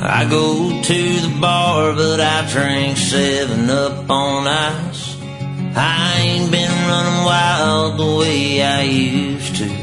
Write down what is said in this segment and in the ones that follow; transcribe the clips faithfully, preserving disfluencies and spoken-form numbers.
I go to the bar, but I drink seven up on ice. I ain't been running wild the way I used to.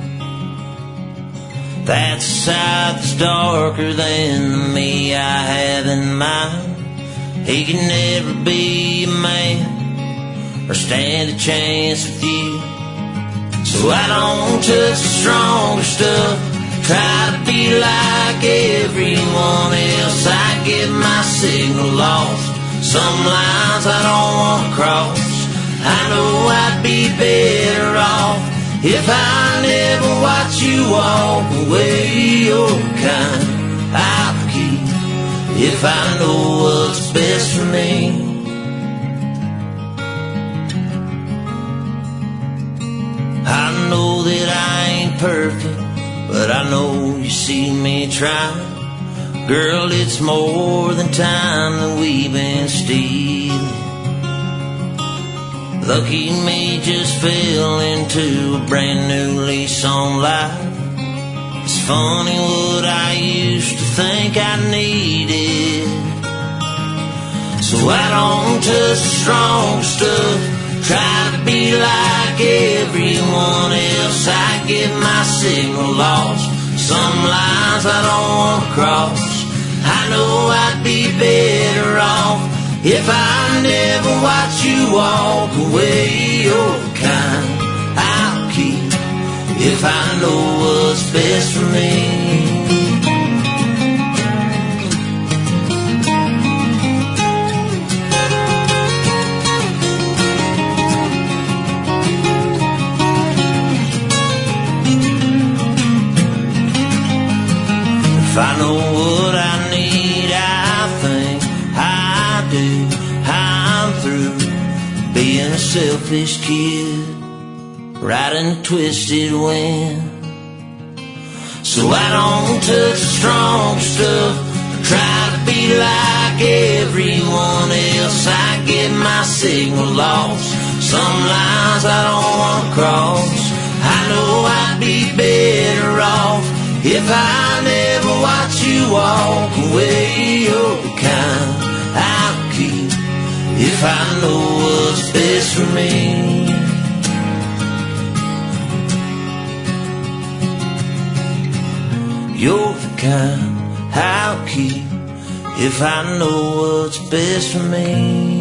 That side that's darker than the me I have in mind. He can never be a man or stand a chance with you. So I don't touch the stronger stuff, try to be like everyone else. I get my signal lost, some lines I don't want to cross. I know I'd be better off if I never watch you walk away. You're kind I'll keep if I know what's best for me. I know that I ain't perfect, but I know you see me trying. Girl, it's more than time that we've been stealing. Lucky me, just fell into a brand new lease on life. It's funny what I used to think I needed. So I don't touch the strong stuff, try to be like everyone else. I get my signal lost, some lines I don't want to cross. I know I'd be better off if I never watch you walk away. You're the kind I'll keep if I know what's best for me. If I know what I need, I think I do. I'm through being a selfish kid, riding a twisted wind. So I don't touch the strong stuff, try to be like everyone else. I get my signal lost, some lines I don't want to cross. I know I'd be better off if I never watch you walk away. You're the kind I'll keep if I know what's best for me. You're the kind I'll keep if I know what's best for me.